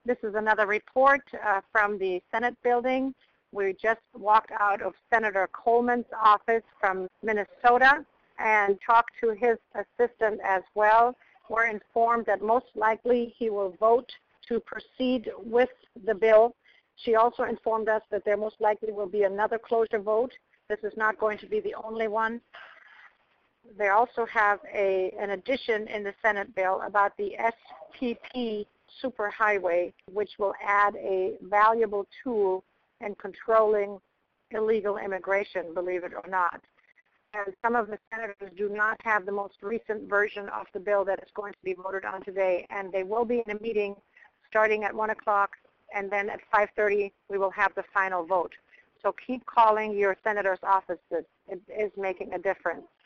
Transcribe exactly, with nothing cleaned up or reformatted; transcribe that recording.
This is another report uh, from the Senate building. We just walked out of Senator Coleman's office from Minnesota and talked to his assistant as well. We're informed that most likely he will vote to proceed with the bill. She also informed us that there most likely will be another cloture vote. This is not going to be the only one. They also have a, an addition in the Senate bill about the S P P superhighway, which will add a valuable tool in controlling illegal immigration, believe it or not. And some of the senators do not have the most recent version of the bill that is going to be voted on today, and they will be in a meeting starting at one o'clock, and then at five thirty we will have the final vote. So keep calling your senator's offices. It is making a difference.